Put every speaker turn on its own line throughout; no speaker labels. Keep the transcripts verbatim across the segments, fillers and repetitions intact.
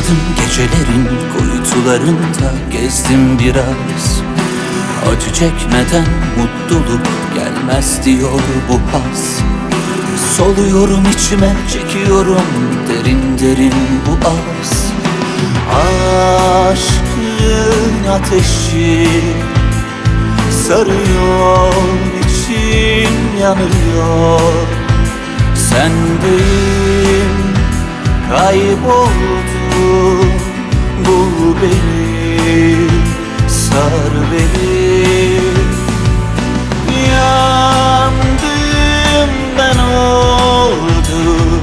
Susadım gecelerin kuytularında, gezdim biraz. Acı çekmeden mutluluk gelmez diyor bu haz. Soluyorum içime, çekiyorum derin derin bu az. Aşkın ateşi sarıyor, içim yanıyor. Sendeyim, kayboldum, bul beni, sar beni. Yandım ben oldum,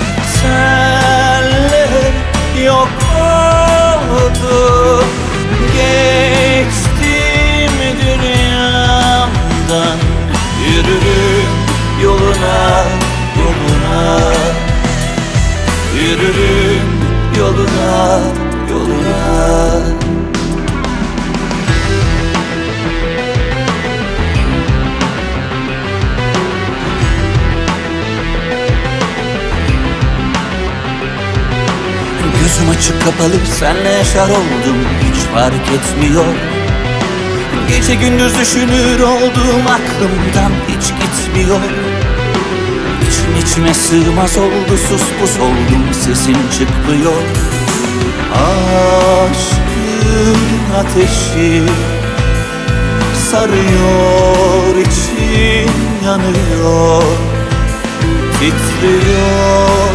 senle yok oldum. Geçtim dünyamdan, yürürüm yoluna, yoluna. Yürürüm yoluna, yoluna. Gözüm açık kapalı, senle yaşar oldum, hiç fark etmiyor. Gece gündüz düşünür oldum, aklımdan hiç gitmiyor. İçim içime sığmaz oldu, sus pus oldum, sesim çıkmıyor. Aşkın ateşi sarıyor, içim yanıyor. Titriyor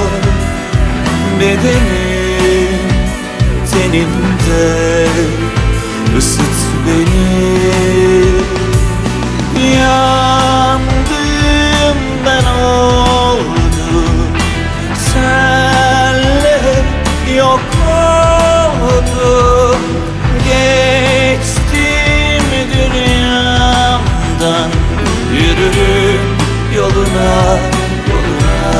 bedenim, tenimde ısıt beni. Yandım ben oldum, senle yok oldum. Geçtim dünyamdan, yürürüm yoluna, yoluna.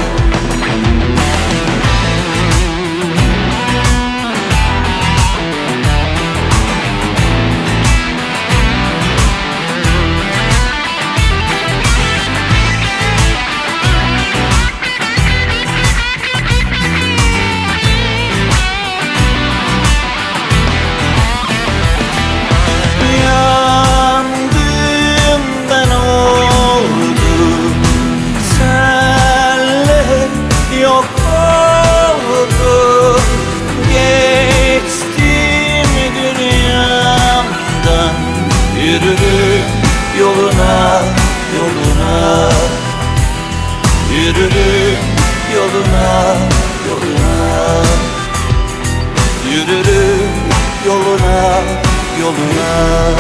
Yürürüm yoluna, yoluna. Yürürüm yoluna, yoluna. Yürürüm yoluna, yoluna.